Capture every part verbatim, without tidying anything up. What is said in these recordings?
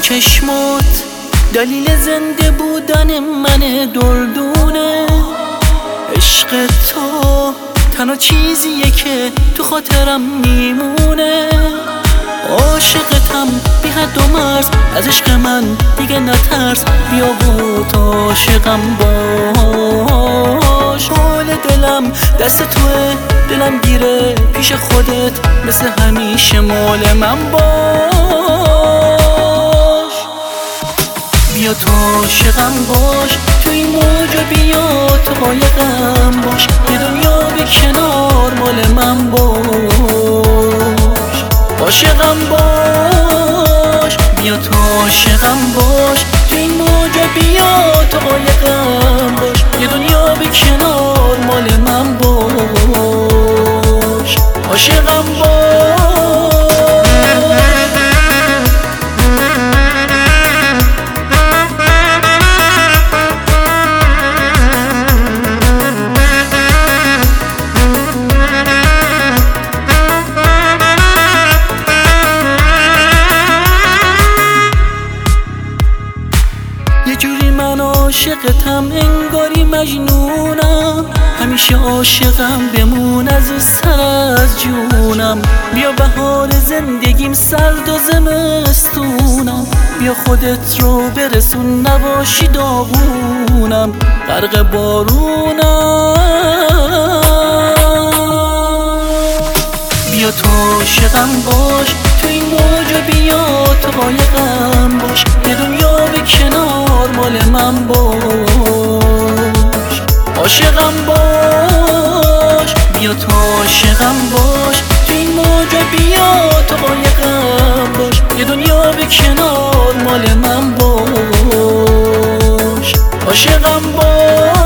چشمات دلیل زنده بودن من دردونه. عشق تو تنها چیزیه که تو خاطرم میمونه. عاشقتم بی حد و مرز، از عشق من دیگه نترس. بیا و تا عاشقم باش. حال دلم دست توه، دلم گیره پیش خودت، مثل همیشه مال من باش. بیا تا عاشقم باش، تو این موج بیا تو قایقم باش. یه دنیا به کنار مال من باش. عاشقم باش، بیا تا عاشقم باش. تو این موج بیا تو قایقم باش. یه دنیا به کنار مال من باش. عاشقم باش. یه جوری من عاشقتم انگاری مجنونم. همیشه عاشقم بمون عزیز تر از جونم. بیا بهار زندگیم سرد و زمستونم. بیا خودت رو برسون نباشی داغونم. غرق بارونم. بیا تا عاشقم باش، تو این موج بیا تو قایقم باش. یه دنیا به کنار مال من باش. عاشقم باش، بیا تا عاشقم باش. تو این موج بیا تو قایقم باش. یه دنیا به کنار مال من باش. عاشقم باش.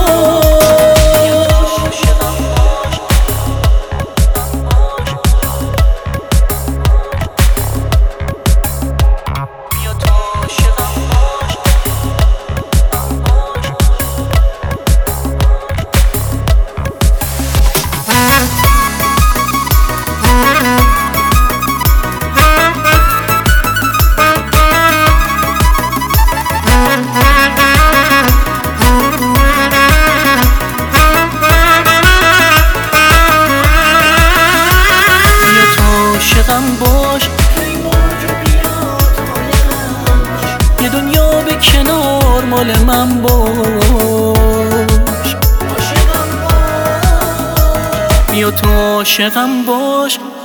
عاشقم باش، یه دنیا به کنار مال من باش. بیا تو عاشقم باش،